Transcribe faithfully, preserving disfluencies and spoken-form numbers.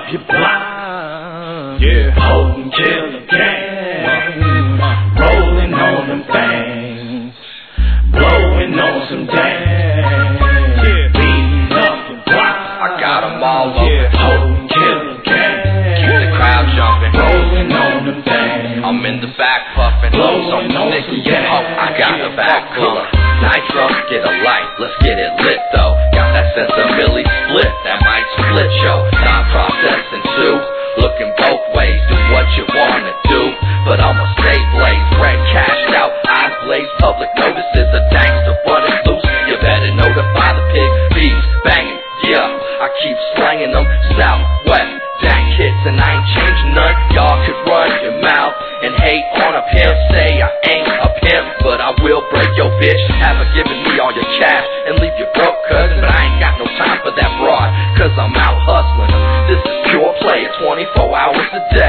up your block. Yeah, holding killer gang, rolling on them things, blowing on some dang. Yeah, beating up your block. I got them all up. Yeah, holding killer gang, keep the crowd jumping, rolling on them things. I'm in the back puffing, blowing some on sticky some and hope. I got the back cooler. Nitro, get a light, let's get it lit though. Got that sense of Millie split, that might split yo. Thought process ensue, looking both ways, do what you wanna do, but I'ma stay blaze, red cashed out, eyes blaze, public notices, a gangster running loose. You better notify the pig, bees banging, yeah. I keep slanging them, southwest, dank hits, and I ain't changing none. Y'all could run your mouth and hate on a pimp, say I ain't a pimp, but I will break your bitch. Haven't given me all your cash and leave you broke, cousin, but I ain't got no time for that broad, cause I'm out hustling. This is pure play, twenty-four hours a day.